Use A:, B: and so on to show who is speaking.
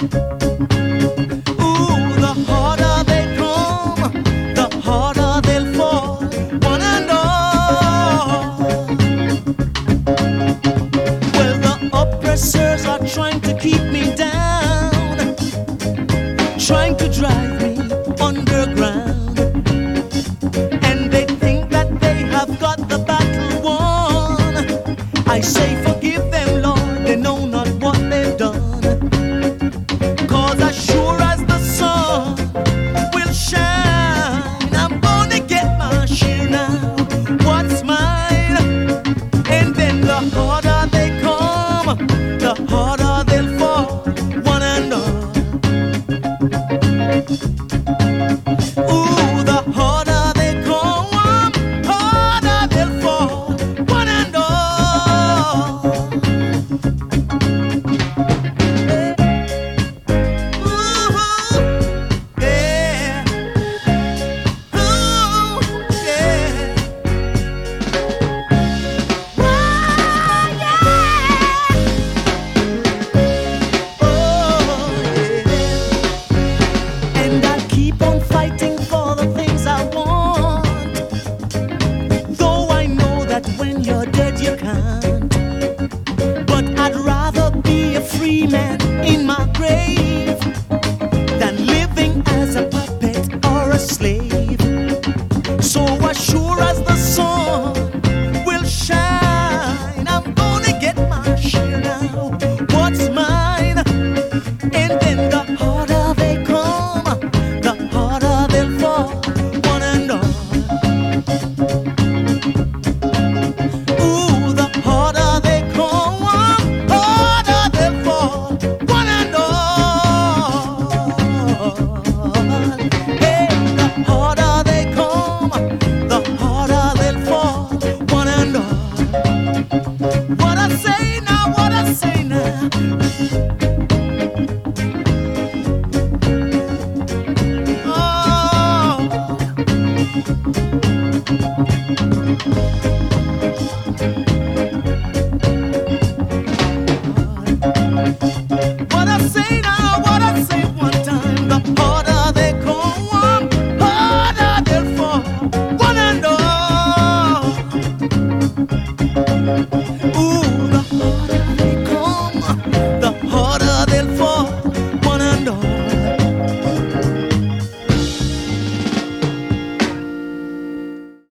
A: Ooh, the harder they come, the harder they'll fall, one and all. Well, the oppressors are trying to keep me down, trying to drive me underground, and they think that they have got the battle won. I say forgive them, Lord, they know not what they've done. 'Cause as sure as the sun will shine, I'm gonna get my share now, what's mine. And then the harder they come, the harder they'll fall, one and all. Ooh, the harder they come, harder they'll fall, one and all. Ooh, yeah. Ooh, yeah. And I'll keep on fighting for the things I want, though I know that when you're dead you can't. But I'd rather be a free man in my grave than living as a puppet or a slave. So as sure as the sun will shine, I'm gonna get my share now, what's mine. And then the harder they come, the harder they'll fall, one and all. Ooh, the harder they come, harder they'll fall, one and all. Hey, the harder they come, the harder they'll fall, one and all. What I say now, what I say now. Oh.